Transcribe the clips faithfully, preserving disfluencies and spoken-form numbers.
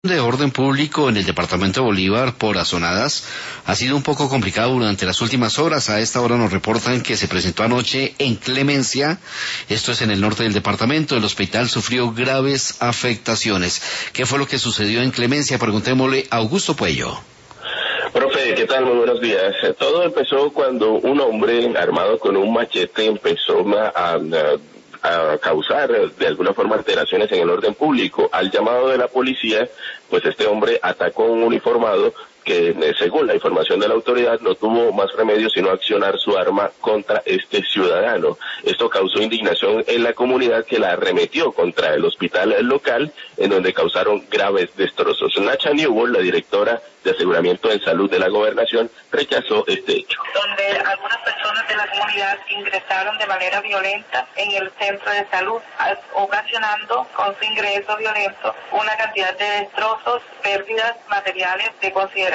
De orden público en el departamento de Bolívar por azonadas ha sido un poco complicado durante las últimas horas. A esta hora nos reportan que se presentó anoche en Clemencia, esto es en el norte del departamento. El hospital sufrió graves afectaciones. ¿Qué fue lo que sucedió en Clemencia? Preguntémosle a Augusto Puello. Profe, ¿qué tal? Muy buenos días. Todo empezó cuando un hombre armado con un machete empezó a, a, a causar de alguna forma alteraciones en el orden público. Al llamado de la policía, pues este hombre atacó a un uniformado que, según la información de la autoridad, no tuvo más remedio sino accionar su arma contra este ciudadano. Esto causó indignación en la comunidad, que la arremetió contra el hospital local, en donde causaron graves destrozos. Nacha Newell, la directora de Aseguramiento en Salud de la Gobernación, rechazó este hecho. Donde algunas personas de la comunidad ingresaron de manera violenta en el centro de salud, ocasionando con su ingreso violento una cantidad de destrozos, pérdidas materiales de consideración.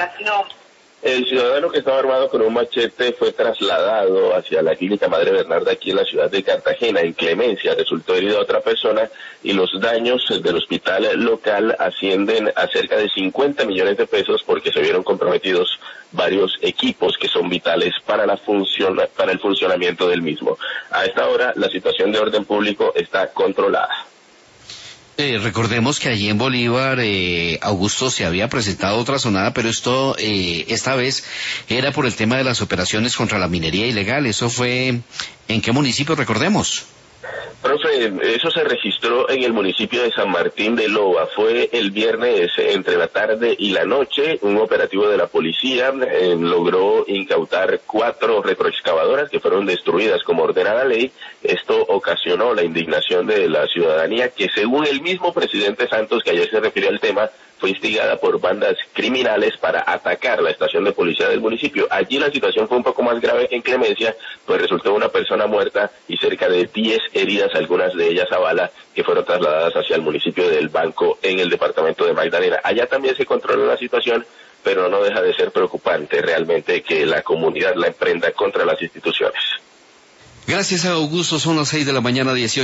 El ciudadano, que estaba armado con un machete, fue trasladado hacia la clínica Madre Bernarda aquí en la ciudad de Cartagena. En Clemencia resultó herido a otra persona y los daños del hospital local ascienden a cerca de cincuenta millones de pesos, porque se vieron comprometidos varios equipos que son vitales para la función, para el funcionamiento del mismo. A esta hora la situación de orden público está controlada. Eh, recordemos que allí en Bolívar, eh, Augusto, se había presentado otra zonada, pero esto, eh, esta vez era por el tema de las operaciones contra la minería ilegal. ¿Eso fue en qué municipio, recordemos? Profe, eso se registró en el municipio de San Martín de Loa. Fue el viernes entre la tarde y la noche. Un operativo de la policía eh, logró incautar cuatro retroexcavadoras que fueron destruidas como ordena la ley. Esto ocasionó la indignación de la ciudadanía, que, según el mismo presidente Santos, que ayer se refirió al tema, fue instigada por bandas criminales para atacar la estación de policía del municipio. Allí la situación fue un poco más grave que en Clemencia, pues resultó una persona muerta y cerca de diez heridas, algunas de ellas a bala, que fueron trasladadas hacia el municipio del Banco en el departamento de Magdalena. Allá también se controla la situación, pero no deja de ser preocupante realmente que la comunidad la emprenda contra las instituciones. Gracias a Augusto, son las seis de la mañana, dieciocho.